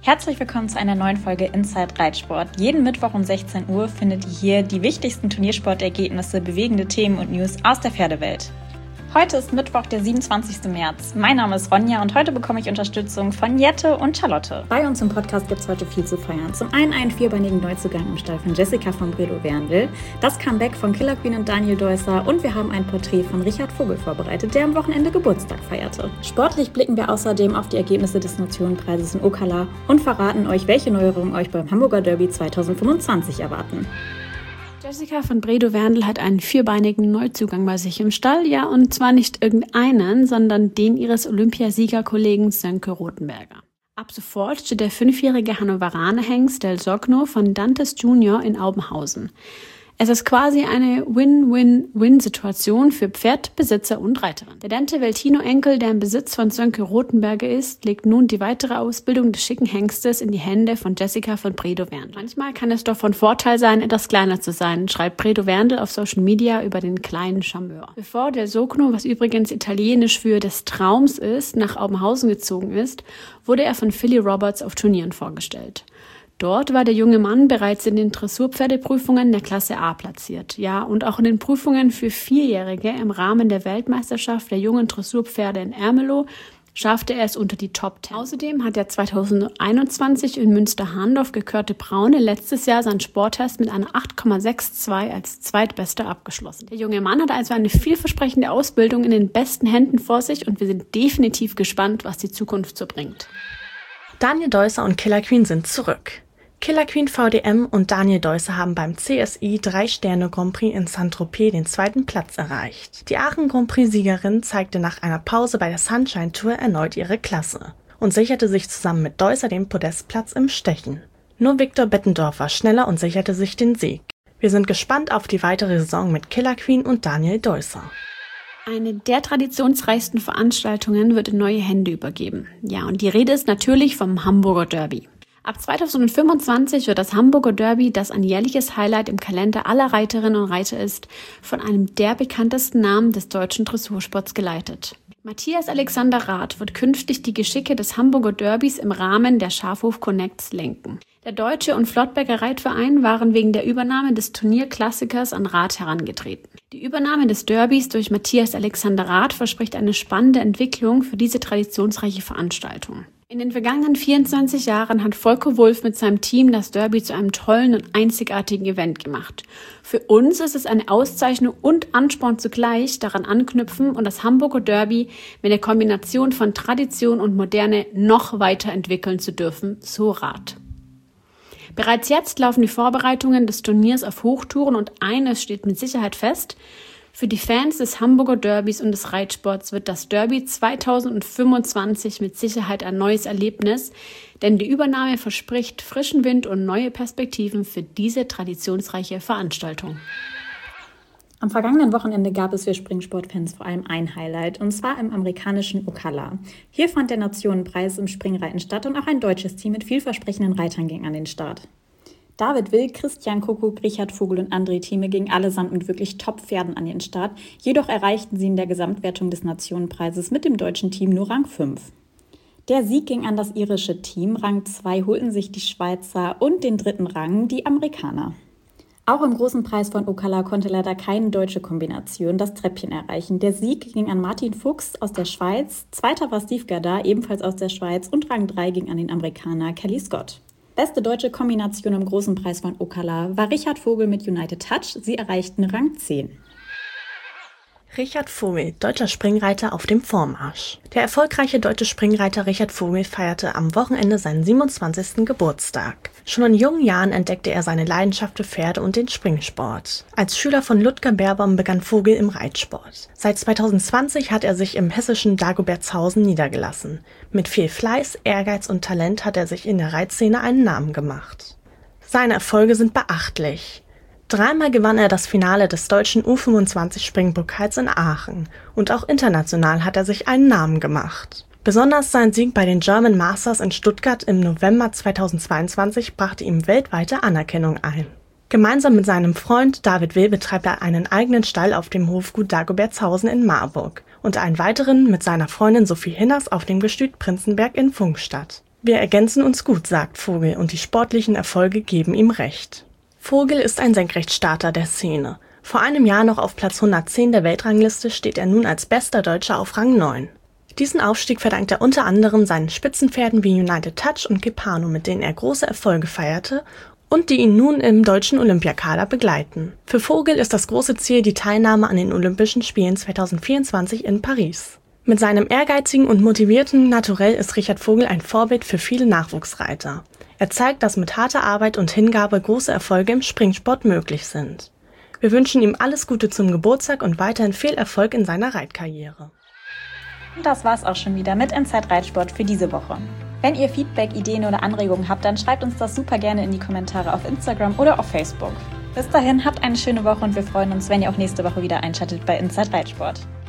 Herzlich willkommen zu einer neuen Folge Inside Reitsport. Jeden Mittwoch um 16 Uhr findet ihr hier die wichtigsten Turniersportergebnisse, bewegende Themen und News aus der Pferdewelt. Heute ist Mittwoch, der 27. März. Mein Name ist Ronja und heute bekomme ich Unterstützung von Jette und Charlotte. Bei uns im Podcast gibt es heute viel zu feiern. Zum einen einen vierbeinigen Neuzugang im Stall von Jessica von Bredow-Werndl, das Comeback von Killer Queen und Daniel Deusser und wir haben ein Porträt von Richard Vogel vorbereitet, der am Wochenende Geburtstag feierte. Sportlich blicken wir außerdem auf die Ergebnisse des Nationenpreises in Ocala und verraten euch, welche Neuerungen euch beim Hamburger Derby 2025 erwarten. Jessica von Bredow-Werndl hat einen vierbeinigen Neuzugang bei sich im Stall, ja, und zwar nicht irgendeinen, sondern den ihres Olympiasiegerkollegen Sönke Rothenberger. Ab sofort steht der 5-jährige Hannoveraner Hengst Del Sogno von Dantes Junior in Aubenhausen. Es ist quasi eine Win-Win-Win-Situation für Pferd, Besitzer und Reiterin. Der Dante Veltino-Enkel, der im Besitz von Sönke Rothenberger ist, legt nun die weitere Ausbildung des schicken Hengstes in die Hände von Jessica von Bredow-Werndl. Manchmal kann es doch von Vorteil sein, etwas kleiner zu sein, schreibt Bredow-Werndl auf Social Media über den kleinen Charmeur. Bevor der Sogno, was übrigens italienisch für des Traums ist, nach Aubenhausen gezogen ist, wurde er von Philly Roberts auf Turnieren vorgestellt. Dort war der junge Mann bereits in den Dressurpferdeprüfungen der Klasse A platziert. Ja, und auch in den Prüfungen für Vierjährige im Rahmen der Weltmeisterschaft der jungen Dressurpferde in Ermelo schaffte er es unter die Top 10. Außerdem hat der 2021 in Münster-Harndorf gekörte Braune letztes Jahr seinen Sporttest mit einer 8,62 als Zweitbester abgeschlossen. Der junge Mann hat also eine vielversprechende Ausbildung in den besten Händen vor sich und wir sind definitiv gespannt, was die Zukunft so bringt. Daniel Deusser und Killer Queen sind zurück. Killer Queen VDM und Daniel Deusser haben beim CSI 3-Sterne Grand Prix in Saint-Tropez den zweiten Platz erreicht. Die Aachen Grand Prix-Siegerin zeigte nach einer Pause bei der Sunshine Tour erneut ihre Klasse und sicherte sich zusammen mit Deusser den Podestplatz im Stechen. Nur Viktor Bettendorf war schneller und sicherte sich den Sieg. Wir sind gespannt auf die weitere Saison mit Killer Queen und Daniel Deusser. Eine der traditionsreichsten Veranstaltungen wird in neue Hände übergeben. Ja, und die Rede ist natürlich vom Hamburger Derby. Ab 2025 wird das Hamburger Derby, das ein jährliches Highlight im Kalender aller Reiterinnen und Reiter ist, von einem der bekanntesten Namen des deutschen Dressursports geleitet. Matthias Alexander Rath wird künftig die Geschicke des Hamburger Derbys im Rahmen der Schafhof Connects lenken. Der Deutsche und Flottbecker Reitverein waren wegen der Übernahme des Turnierklassikers an Rath herangetreten. Die Übernahme des Derbys durch Matthias Alexander Rath verspricht eine spannende Entwicklung für diese traditionsreiche Veranstaltung. In den vergangenen 24 Jahren hat Volker Wulff mit seinem Team das Derby zu einem tollen und einzigartigen Event gemacht. Für uns ist es eine Auszeichnung und Ansporn zugleich, daran anknüpfen und das Hamburger Derby mit der Kombination von Tradition und Moderne noch weiterentwickeln zu dürfen, so Rath. Bereits jetzt laufen die Vorbereitungen des Turniers auf Hochtouren und eines steht mit Sicherheit fest: Für die Fans des Hamburger Derbys und des Reitsports wird das Derby 2025 mit Sicherheit ein neues Erlebnis, denn die Übernahme verspricht frischen Wind und neue Perspektiven für diese traditionsreiche Veranstaltung. Am vergangenen Wochenende gab es für Springsportfans vor allem ein Highlight, und zwar im amerikanischen Ocala. Hier fand der Nationenpreis im Springreiten statt und auch ein deutsches Team mit vielversprechenden Reitern ging an den Start. David Will, Christian Kuckuck, Richard Vogel und André Thieme gingen allesamt mit wirklich Top-Pferden an den Start, jedoch erreichten sie in der Gesamtwertung des Nationenpreises mit dem deutschen Team nur Rang 5. Der Sieg ging an das irische Team, Rang 2 holten sich die Schweizer und den 3. Rang die Amerikaner. Auch im großen Preis von Ocala konnte leider keine deutsche Kombination das Treppchen erreichen. Der Sieg ging an Martin Fuchs aus der Schweiz, 2. war Steve Gardar, ebenfalls aus der Schweiz, und Rang 3 ging an den Amerikaner Kelly Scott. Beste deutsche Kombination im großen Preis von Ocala war Richard Vogel mit United Touch, sie erreichten Rang 10. Richard Vogel, deutscher Springreiter auf dem Vormarsch. Der erfolgreiche deutsche Springreiter Richard Vogel feierte am Wochenende seinen 27. Geburtstag. Schon in jungen Jahren entdeckte er seine Leidenschaft für Pferde und den Springsport. Als Schüler von Ludger Beerbaum begann Vogel im Reitsport. Seit 2020 hat er sich im hessischen Dagobertshausen niedergelassen. Mit viel Fleiß, Ehrgeiz und Talent hat er sich in der Reitszene einen Namen gemacht. Seine Erfolge sind beachtlich. 3-mal gewann er das Finale des deutschen U25 Springpokals in Aachen und auch international hat er sich einen Namen gemacht. Besonders sein Sieg bei den German Masters in Stuttgart im November 2022 brachte ihm weltweite Anerkennung ein. Gemeinsam mit seinem Freund David Will betreibt er einen eigenen Stall auf dem Hofgut Dagobertshausen in Marburg und einen weiteren mit seiner Freundin Sophie Hinners auf dem Gestüt Prinzenberg in Pfungstadt. Wir ergänzen uns gut, sagt Vogel, und die sportlichen Erfolge geben ihm recht. Vogel ist ein Senkrechtstarter der Szene. Vor einem Jahr noch auf Platz 110 der Weltrangliste steht er nun als bester Deutscher auf Rang 9. Diesen Aufstieg verdankt er unter anderem seinen Spitzenpferden wie United Touch und Gepano, mit denen er große Erfolge feierte und die ihn nun im deutschen Olympiakader begleiten. Für Vogel ist das große Ziel die Teilnahme an den Olympischen Spielen 2024 in Paris. Mit seinem ehrgeizigen und motivierten Naturell ist Richard Vogel ein Vorbild für viele Nachwuchsreiter. Er zeigt, dass mit harter Arbeit und Hingabe große Erfolge im Springsport möglich sind. Wir wünschen ihm alles Gute zum Geburtstag und weiterhin viel Erfolg in seiner Reitkarriere. Und das war's auch schon wieder mit Inside Reitsport für diese Woche. Wenn ihr Feedback, Ideen oder Anregungen habt, dann schreibt uns das super gerne in die Kommentare auf Instagram oder auf Facebook. Bis dahin, habt eine schöne Woche und wir freuen uns, wenn ihr auch nächste Woche wieder einschaltet bei Inside Reitsport.